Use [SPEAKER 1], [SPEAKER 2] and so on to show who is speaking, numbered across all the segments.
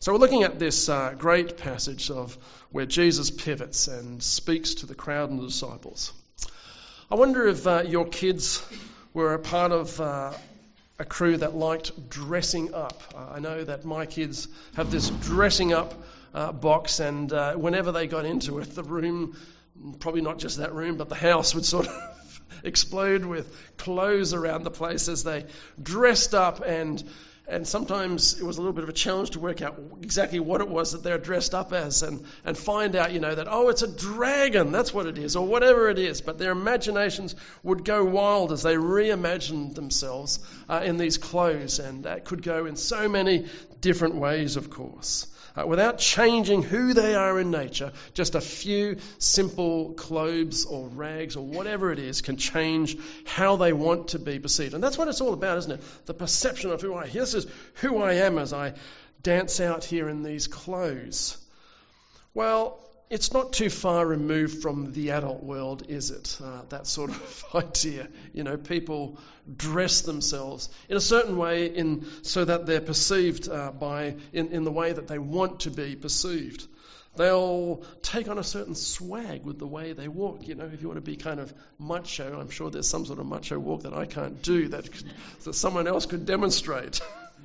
[SPEAKER 1] So we're looking at this great passage of where Jesus pivots and speaks to the crowd and the disciples. I wonder if your kids were a part of a crew that liked dressing up. I know that my kids have this dressing up box, and whenever they got into it, the room, probably not just that room, but the house would sort of explode with clothes around the place as they dressed up, and sometimes it was a little bit of a challenge to work out exactly what it was that they're dressed up as and find out, that, it's a dragon, that's what it is, or whatever it is. But their imaginations would go wild as they reimagined themselves in these clothes, and that could go in so many different ways, of course. Without changing who they are in nature, just a few simple clothes or rags or whatever it is can change how they want to be perceived. And that's what it's all about, isn't it? The perception of who I am. This is who I am as I dance out here in these clothes. Well, it's not too far removed from the adult world, is it? That sort of idea. People dress themselves in a certain way so that they're perceived in the way that they want to be perceived. They'll take on a certain swag with the way they walk. If you want to be kind of macho, I'm sure there's some sort of macho walk that I can't do that someone else could demonstrate.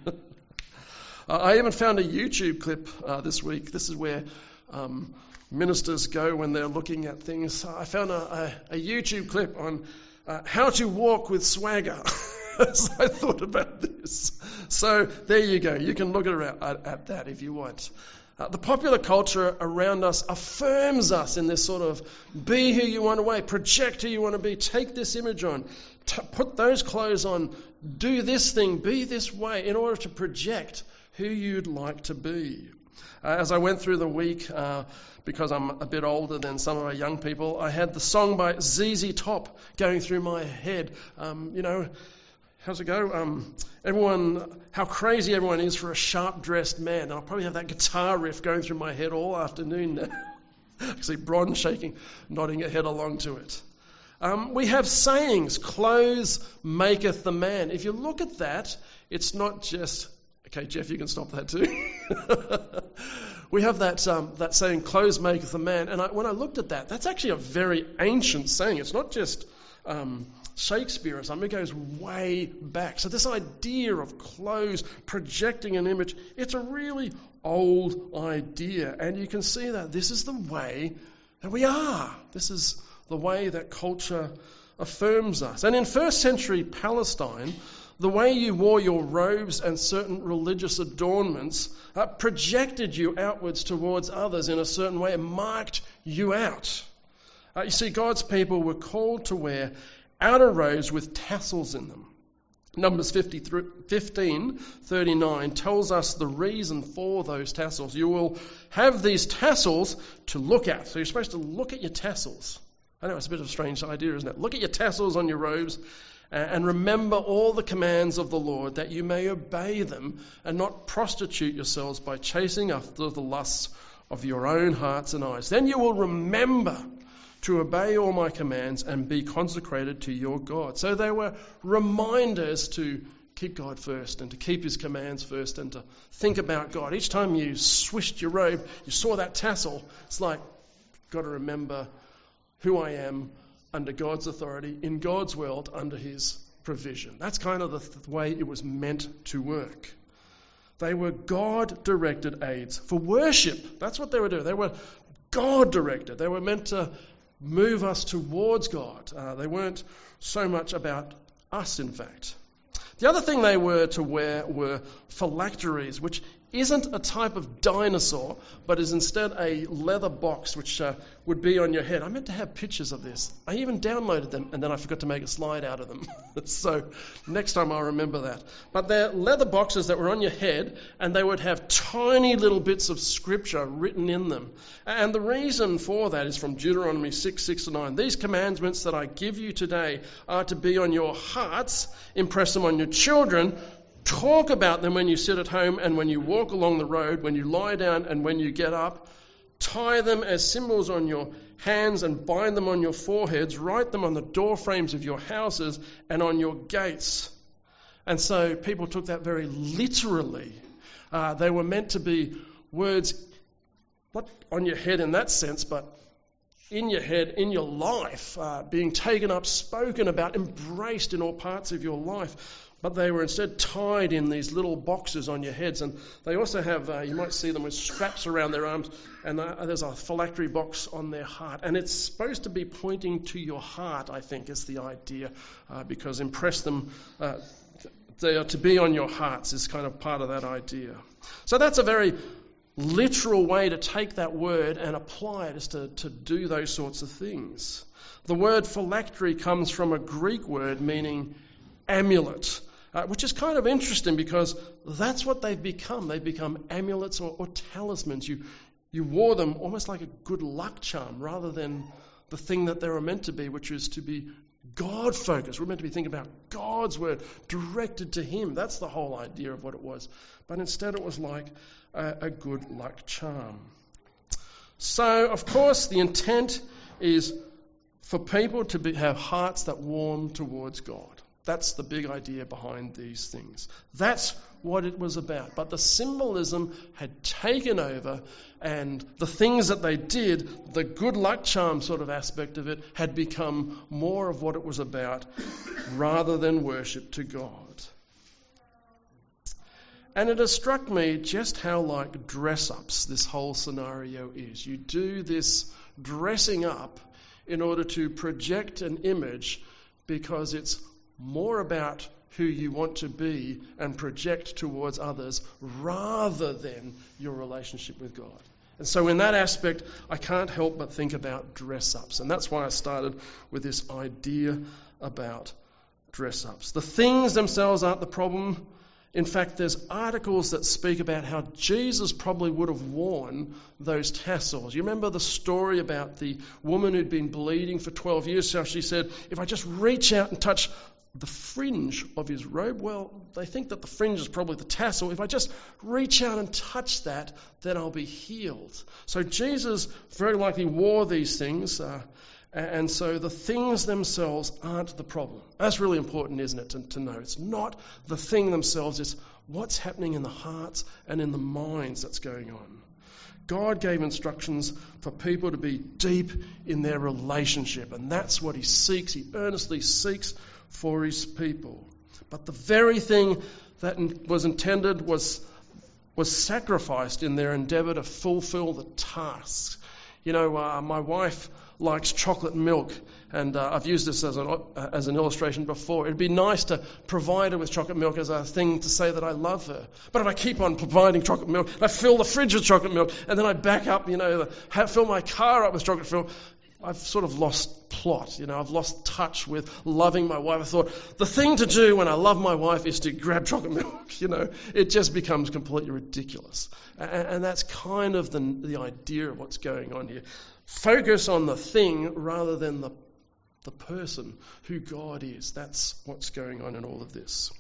[SPEAKER 1] I even found a YouTube clip this week. This is where ministers go when they're looking at things. I found a YouTube clip on how to walk with swagger as I thought about this. So there you go. You can look at that if you want. The popular culture around us affirms us in this sort of be who you want to be, project who you want to be, take this image on, put those clothes on, do this thing, be this way in order to project who you'd like to be. As I went through the week, because I'm a bit older than some of our young people, I had the song by ZZ Top going through my head. How's it go? How crazy everyone is for a sharp-dressed man. And I'll probably have that guitar riff going through my head all afternoon now. I see Bron shaking, nodding her head along to it. We have sayings, clothes maketh the man. If you look at that, it's not just... Okay, Jeff, you can stop that too. We have that saying, clothes maketh the man. And when I looked at that, that's actually a very ancient saying. It's not just Shakespeare or something. It goes way back. So this idea of clothes projecting an image, it's a really old idea. And you can see that this is the way that we are. This is the way that culture affirms us. And in first century Palestine, the way you wore your robes and certain religious adornments projected you outwards towards others in a certain way. It marked you out. You see, God's people were called to wear outer robes with tassels in them. Numbers 15:39 tells us the reason for those tassels. You will have these tassels to look at. So you're supposed to look at your tassels. I know it's a bit of a strange idea, isn't it? Look at your tassels on your robes and remember all the commands of the Lord, that you may obey them and not prostitute yourselves by chasing after the lusts of your own hearts and eyes. Then you will remember to obey all my commands and be consecrated to your God. So they were reminders to keep God first and to keep his commands first and to think about God. Each time you swished your robe, you saw that tassel. It's like, got to remember who I am under God's authority, in God's world, under his provision. That's kind of the way it was meant to work. They were God-directed aids for worship. That's what they were doing. They were God-directed. They were meant to move us towards God. They weren't so much about us, in fact. The other thing they were to wear were phylacteries, which isn't a type of dinosaur, but is instead a leather box which would be on your head. I meant to have pictures of this. I even downloaded them, and then I forgot to make a slide out of them. So next time I'll remember that. But they're leather boxes that were on your head, and they would have tiny little bits of scripture written in them. And the reason for that is from Deuteronomy 6:6-9. These commandments that I give you today are to be on your hearts, impress them on your children, talk about them when you sit at home and when you walk along the road, when you lie down and when you get up. Tie them as symbols on your hands and bind them on your foreheads. Write them on the door frames of your houses and on your gates. And so people took that very literally. They were meant to be words, not on your head in that sense, but in your head, in your life, being taken up, spoken about, embraced in all parts of your life. But they were instead tied in these little boxes on your heads. And they also have, you might see them with straps around their arms, and there's a phylactery box on their heart. And it's supposed to be pointing to your heart, I think, is the idea, because impress them, they are to be on your hearts is kind of part of that idea. So that's a very literal way to take that word and apply it, is to do those sorts of things. The word phylactery comes from a Greek word meaning amulet, which is kind of interesting because that's what they've become. They've become amulets or talismans. You wore them almost like a good luck charm rather than the thing that they were meant to be, which is to be God-focused. We're meant to be thinking about God's word directed to Him. That's the whole idea of what it was. But instead it was like a good luck charm. So, of course, the intent is for people to have hearts that warm towards God. That's the big idea behind these things. That's what it was about. But the symbolism had taken over, and the things that they did, the good luck charm sort of aspect of it, had become more of what it was about rather than worship to God. And it has struck me just how like dress-ups this whole scenario is. You do this dressing up in order to project an image because it's more about who you want to be and project towards others rather than your relationship with God. And so in that aspect, I can't help but think about dress-ups. And that's why I started with this idea about dress-ups. The things themselves aren't the problem. In fact, there's articles that speak about how Jesus probably would have worn those tassels. You remember the story about the woman who'd been bleeding for 12 years? How she said, if I just reach out and touch the fringe of his robe, well, they think that the fringe is probably the tassel. If I just reach out and touch that, then I'll be healed. So Jesus very likely wore these things, and so the things themselves aren't the problem. That's really important, isn't it, to know. It's not the thing themselves, it's what's happening in the hearts and in the minds that's going on. God gave instructions for people to be deep in their relationship, and that's what He seeks. He earnestly seeks for His people. But the very thing that was intended was sacrificed in their endeavour to fulfill the tasks. You know, my wife likes chocolate milk, and I've used this as an illustration before. It'd be nice to provide her with chocolate milk as a thing to say that I love her. But if I keep on providing chocolate milk, I fill the fridge with chocolate milk, and then I back up, fill my car up with chocolate milk, I've sort of lost plot. I've lost touch with loving my wife. I thought the thing to do when I love my wife is to grab chocolate milk. It just becomes completely ridiculous. And that's kind of the idea of what's going on here. Focus on the thing rather than the person who God is. That's what's going on in all of this.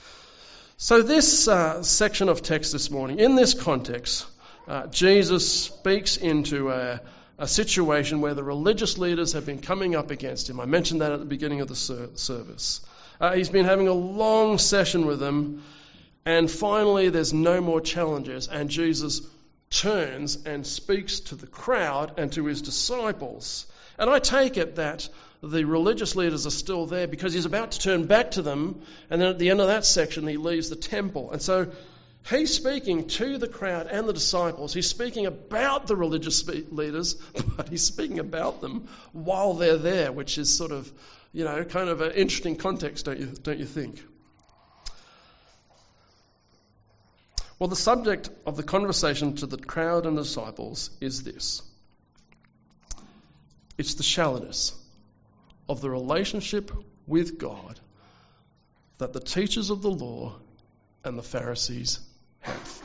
[SPEAKER 1] So this section of text this morning, in this context, Jesus speaks into a situation where the religious leaders have been coming up against him. I mentioned that at the beginning of the service. He's been having a long session with them, and finally there's no more challenges, and Jesus turns and speaks to the crowd and to his disciples. And I take it that the religious leaders are still there because he's about to turn back to them, and then at the end of that section he leaves the temple. And so he's speaking to the crowd and the disciples. He's speaking about the religious leaders, but he's speaking about them while they're there, which is sort of, kind of an interesting context, don't you think? Well, the subject of the conversation to the crowd and the disciples is this. It's the shallowness of the relationship with God that the teachers of the law and the Pharisees have.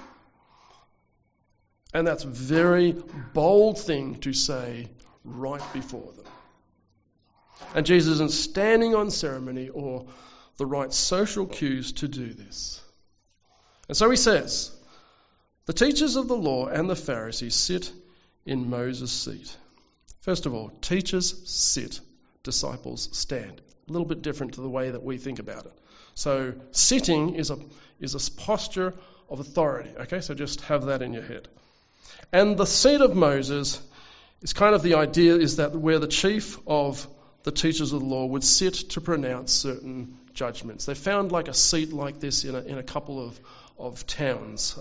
[SPEAKER 1] And that's a very bold thing to say right before them. And Jesus isn't standing on ceremony or the right social cues to do this. And so he says, the teachers of the law and the Pharisees sit in Moses' seat. First of all, teachers sit, disciples stand. A little bit different to the way that we think about it. So sitting is a posture of authority. Okay, so just have that in your head. And the seat of Moses is kind of the idea is that where the chief of the teachers of the law would sit to pronounce certain judgments. They found like a seat like this in a couple of towns.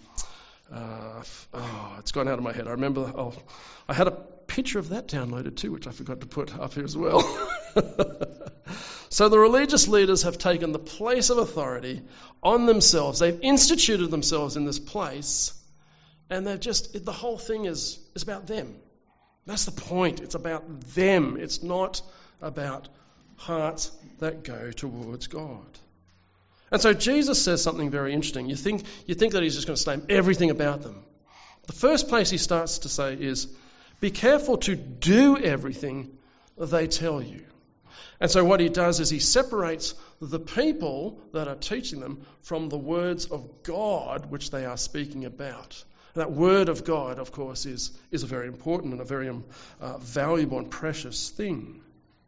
[SPEAKER 1] It's gone out of my head. I remember I had a picture of that downloaded too, which I forgot to put up here as well. So the religious leaders have taken the place of authority on themselves. They've instituted themselves in this place, and the whole thing is about them. That's the point. It's about them. It's not about hearts that go towards God. And so Jesus says something very interesting. You think that he's just going to name everything about them. The first place he starts to say is, be careful to do everything they tell you. And so what he does is he separates the people that are teaching them from the words of God which they are speaking about. And that word of God, of course, is a very important and a very valuable and precious thing.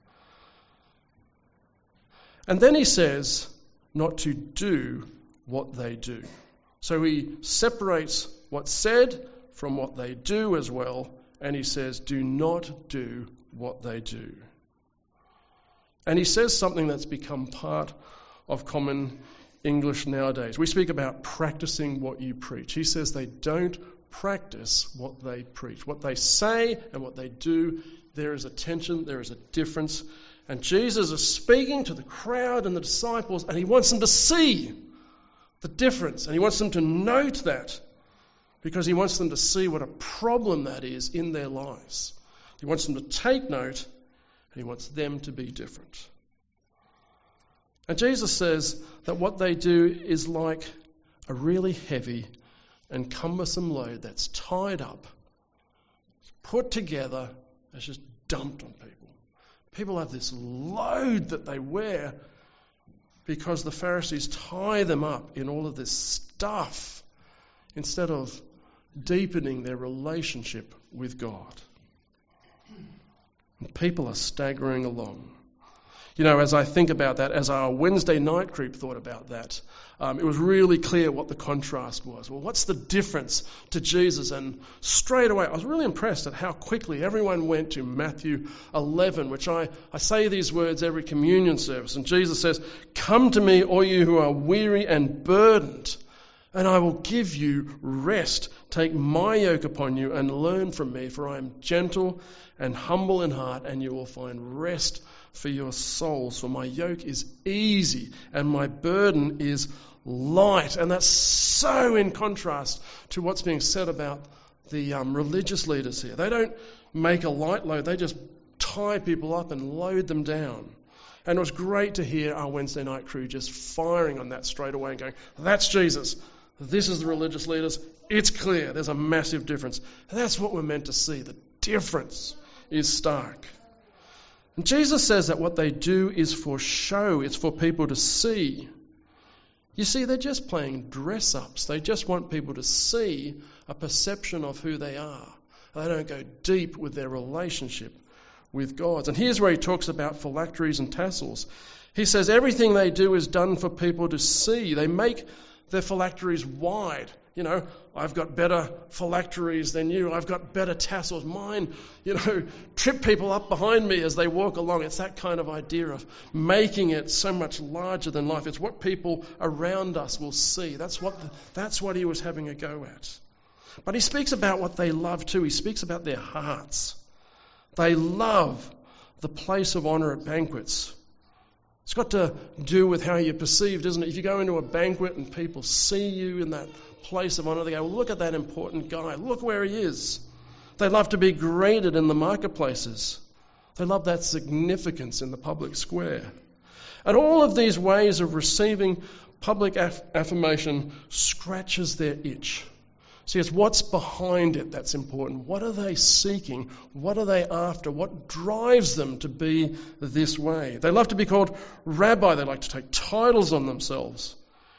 [SPEAKER 1] And then he says not to do what they do. So he separates what's said from what they do as well, and he says do not do what they do. And he says something that's become part of common English nowadays. We speak about practicing what you preach. He says they don't practice what they preach. What they say and what they do, there is a tension, there is a difference. And Jesus is speaking to the crowd and the disciples, and he wants them to see the difference. And he wants them to note that, because he wants them to see what a problem that is in their lives. He wants them to take note, and he wants them to be different. And Jesus says that what they do is like a really heavy and cumbersome load that's tied up, put together, it's just dumped on people. People have this load that they wear because the Pharisees tie them up in all of this stuff instead of deepening their relationship with God. And people are staggering along. You know, as I think about that, as our Wednesday night group thought about that, it was really clear what the contrast was. Well, what's the difference to Jesus? And straight away, I was really impressed at how quickly everyone went to Matthew 11, which I say these words every communion service. And Jesus says, "Come to me, all you who are weary and burdened, and I will give you rest. Take my yoke upon you and learn from me, for I am gentle and humble in heart, and you will find rest for your souls. For my yoke is easy and my burden is light." And that's so in contrast to what's being said about the religious leaders here. They don't make a light load. They just tie people up and load them down. And it was great to hear our Wednesday night crew just firing on that straight away and going, that's Jesus. This is the religious leaders. It's clear. There's a massive difference. And that's what we're meant to see. The difference is stark. And Jesus says that what they do is for show. It's for people to see. You see, they're just playing dress-ups. They just want people to see a perception of who they are. They don't go deep with their relationship with God. And here's where he talks about phylacteries and tassels. He says everything they do is done for people to see. They make their phylacteries wide. You know, I've got better phylacteries than you. I've got better tassels. Mine, trip people up behind me as they walk along. It's that kind of idea of making it so much larger than life. It's what people around us will see. That's what he was having a go at. But he speaks about what they love too. He speaks about their hearts. They love the place of honour at banquets. It's got to do with how you're perceived, isn't it? If you go into a banquet and people see you in that place of honour, they go, well, look at that important guy. Look where he is. They love to be greeted in the marketplaces. They love that significance in the public square. And all of these ways of receiving public affirmation scratches their itch. See, it's what's behind it that's important. What are they seeking? What are they after? What drives them to be this way? They love to be called rabbi. They like to take titles on themselves.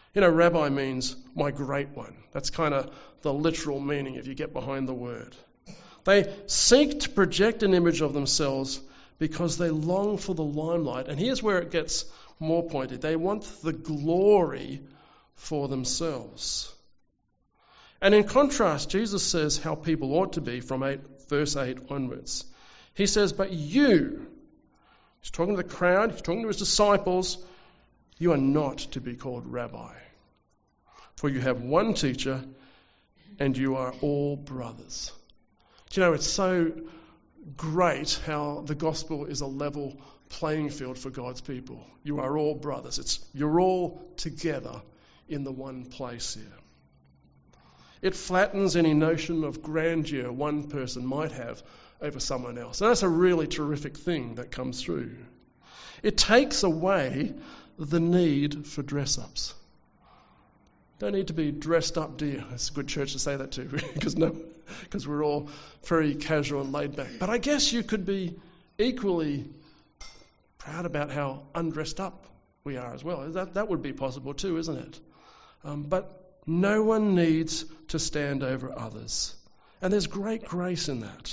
[SPEAKER 1] Rabbi means my great one. That's kind of the literal meaning if you get behind the word. They seek to project an image of themselves because they long for the limelight. And here's where it gets more pointed. They want the glory for themselves. And in contrast, Jesus says how people ought to be from verse 8 onwards. He says, but you, he's talking to the crowd, he's talking to his disciples, you are not to be called rabbi. For you have one teacher and you are all brothers. Do you know, it's so great how the gospel is a level playing field for God's people. You are all brothers. You're all together in the one place here. It flattens any notion of grandeur one person might have over someone else. And that's a really terrific thing that comes through. It takes away the need for dress-ups. Don't need to be dressed up, do you? It's a good church to say that to, because we're all very casual and laid back. But I guess you could be equally proud about how undressed up we are as well. That would be possible too, isn't it? But no one needs to stand over others. And there's great grace in that.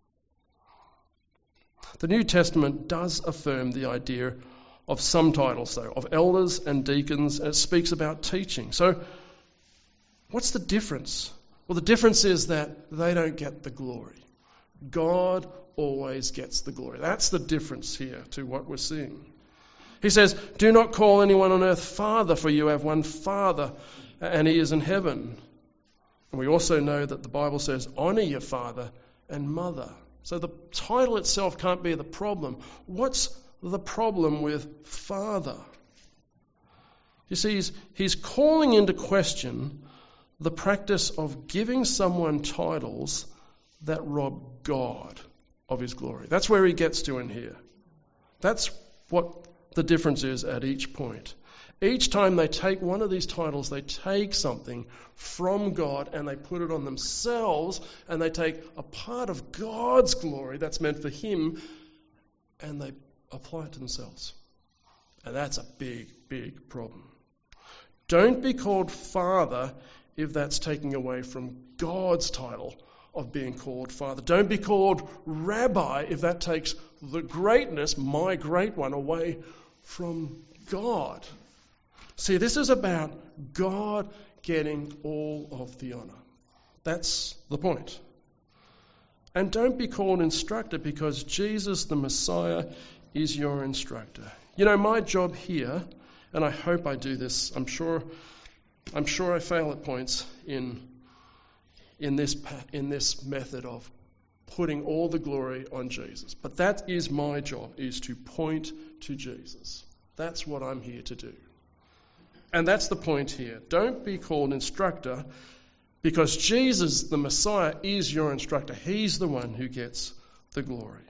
[SPEAKER 1] The New Testament does affirm the idea of some titles, though, of elders and deacons, and it speaks about teaching. So, what's the difference? Well, the difference is that they don't get the glory. God always gets the glory. That's the difference here to what we're seeing. He says, do not call anyone on earth Father, for you have one Father, and he is in heaven. And we also know that the Bible says, honour your father and mother. So the title itself can't be the problem. What's the problem with Father? You see, he's calling into question the practice of giving someone titles that rob God of his glory. That's where he gets to in here. That's what the difference is at each point. Each time they take one of these titles, they take something from God and they put it on themselves, and they take a part of God's glory that's meant for him and they apply it to themselves. And that's a big, big problem. Don't be called Father if that's taking away from God's title of being called Father. Don't be called Rabbi if that takes the greatness, my great one, away from God. See, this is about God getting all of the honour. That's the point. And don't be called instructor, because Jesus, the Messiah, is your instructor. You know, my job here, and I hope I do this, I'm sure I fail at points in this method of putting all the glory on Jesus. But that is my job, is to point to Jesus. That's what I'm here to do. And that's the point here. Don't be called instructor, because Jesus, the Messiah, is your instructor. He's the one who gets the glory.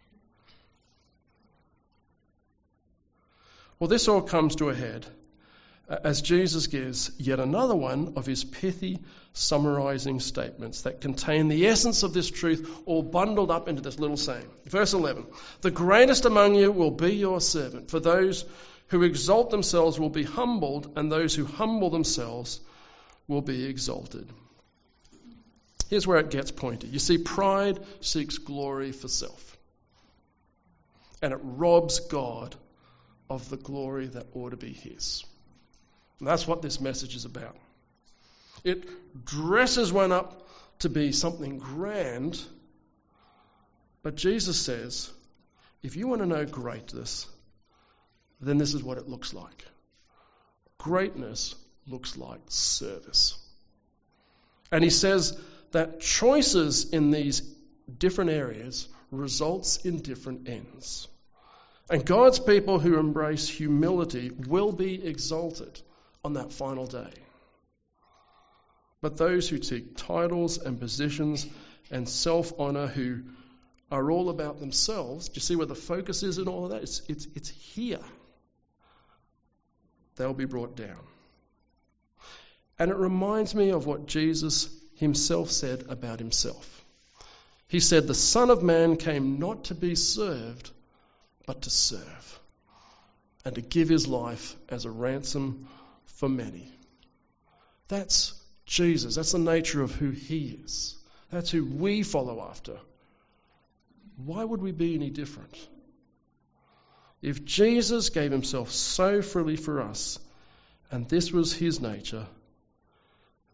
[SPEAKER 1] Well, this all comes to a head as Jesus gives yet another one of his pithy, summarizing statements that contain the essence of this truth, all bundled up into this little saying. Verse 11, the greatest among you will be your servant. For those who exalt themselves will be humbled, and those who humble themselves will be exalted. Here's where it gets pointy. You see, pride seeks glory for self, and it robs God of the glory that ought to be his. And that's what this message is about. It dresses one up to be something grand, but Jesus says, if you want to know greatness, then this is what it looks like. Greatness looks like service. And he says that choices in these different areas results in different ends. And God's people who embrace humility will be exalted on that final day. But those who seek titles and positions and self-honour, who are all about themselves, do you see where the focus is in all of that? It's here. They'll be brought down. And it reminds me of what Jesus himself said about himself. He said, the Son of Man came not to be served, but to serve, and to give his life as a ransom for many. That's Jesus. That's the nature of who he is. That's who we follow after. Why would we be any different? If Jesus gave himself so freely for us, and this was his nature,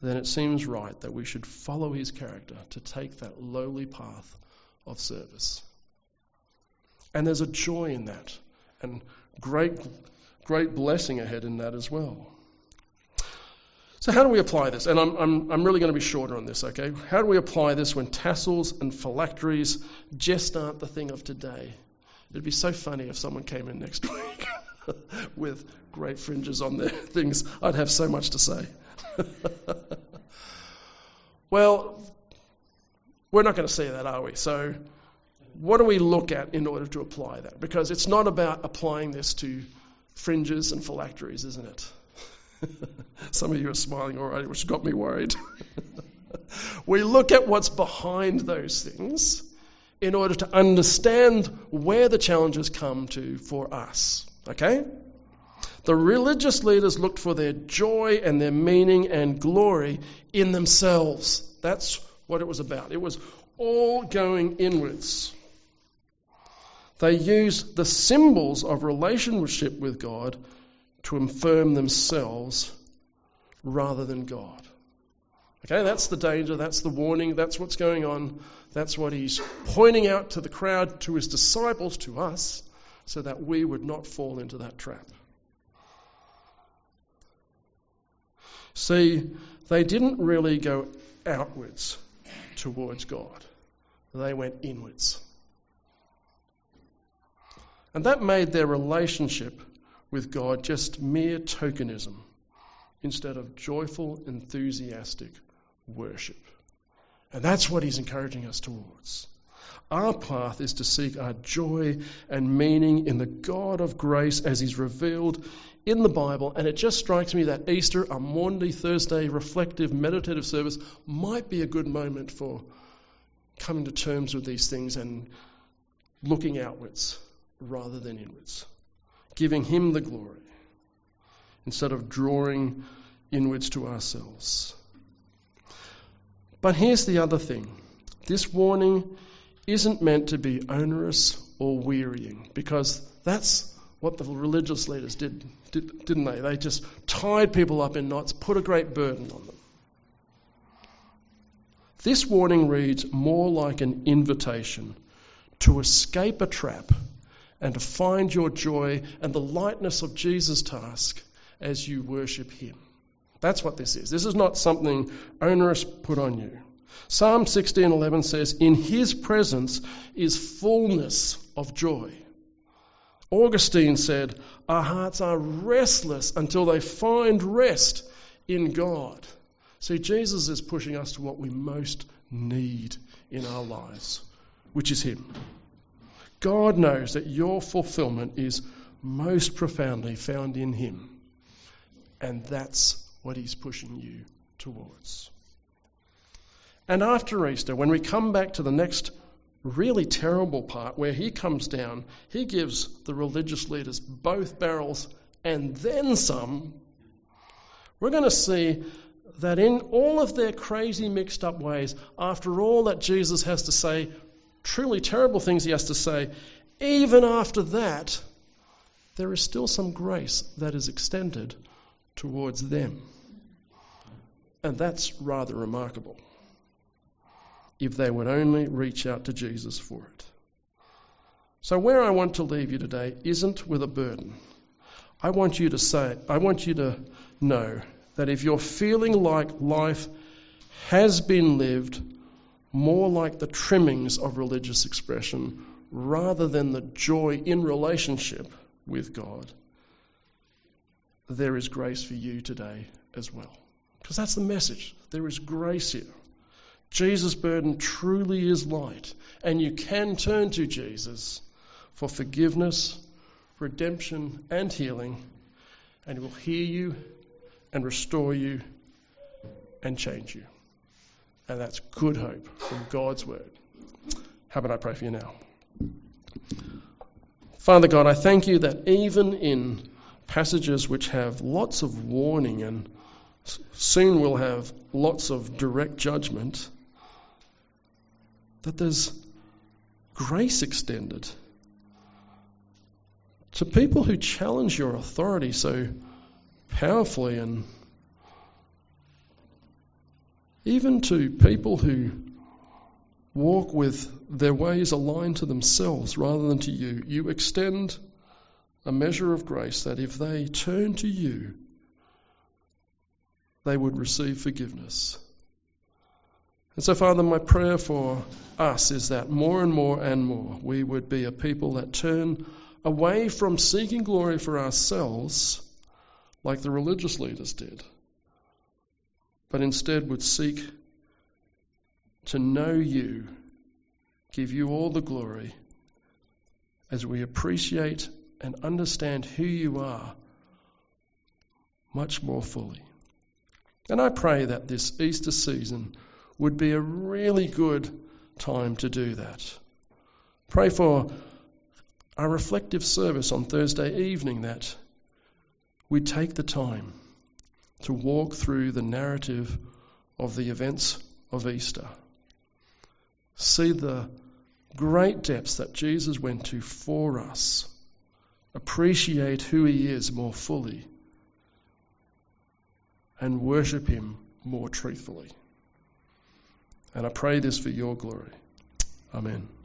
[SPEAKER 1] then it seems right that we should follow his character to take that lowly path of service. And there's a joy in that, and great blessing ahead in that as well. So how do we apply this? And I'm really going to be shorter on this, okay? How do we apply this when tassels and phylacteries just aren't the thing of today? It'd be so funny if someone came in next week with great fringes on their things. I'd have so much to say. Well, we're not going to see that, are we? So what do we look at in order to apply that? Because it's not about applying this to fringes and phylacteries, isn't it? Some of you are smiling already, which got me worried. We look at what's behind those things in order to understand where the challenges come to for us. Okay? The religious leaders looked for their joy and their meaning and glory in themselves. That's what it was about. It was all going inwards. They used the symbols of relationship with God to affirm themselves rather than God. Okay, that's the danger, that's the warning, that's what's going on. That's what he's pointing out to the crowd, to his disciples, to us, so that we would not fall into that trap. See, they didn't really go outwards towards God. They went inwards. And that made their relationship with God just mere tokenism instead of joyful, enthusiastic worship. And that's what he's encouraging us towards. Our path is to seek our joy and meaning in the God of grace as he's revealed in the Bible. And it just strikes me that Easter, a Maundy Thursday reflective, meditative service, might be a good moment for coming to terms with these things and looking outwards rather than inwards. Giving him the glory instead of drawing inwards to ourselves. But here's the other thing. This warning isn't meant to be onerous or wearying, because that's what the religious leaders did, didn't they? They just tied people up in knots, put a great burden on them. This warning reads more like an invitation to escape a trap and to find your joy and the lightness of Jesus' task as you worship him. That's what this is. This is not something onerous put on you. Psalm 16:11 says, "In his presence is fullness of joy." Augustine said, "Our hearts are restless until they find rest in God." See, Jesus is pushing us to what we most need in our lives, which is him. God knows that your fulfillment is most profoundly found in him. And that's what he's pushing you towards. And after Easter, when we come back to the next really terrible part where he comes down, he gives the religious leaders both barrels and then some. We're going to see that in all of their crazy mixed up ways, after all that Jesus has to say, truly terrible things he has to say, even after that, there is still some grace that is extended towards them. And that's rather remarkable, if they would only reach out to Jesus for it. So where I want to leave you today isn't with a burden. I want you to know that if you're feeling like life has been lived more like the trimmings of religious expression rather than the joy in relationship with God, there is grace for you today as well. Because that's the message. There is grace here. Jesus' burden truly is light, and you can turn to Jesus for forgiveness, redemption, and healing, and he will hear you and restore you and change you. And that's good hope from God's word. How about I pray for you now? Father God, I thank you that even in passages which have lots of warning and soon will have lots of direct judgment, that there's grace extended to people who challenge your authority so powerfully and even to people who walk with their ways aligned to themselves rather than to you. You extend a measure of grace that if they turn to you, they would receive forgiveness. And so, Father, my prayer for us is that more and more and more we would be a people that turn away from seeking glory for ourselves like the religious leaders did, but instead would seek to know you, give you all the glory as we appreciate and understand who you are much more fully. And I pray that this Easter season would be a really good time to do that. Pray for our reflective service on Thursday evening that we take the time to walk through the narrative of the events of Easter. See the great depths that Jesus went to for us. Appreciate who he is more fully and worship him more truthfully. And I pray this for your glory. Amen.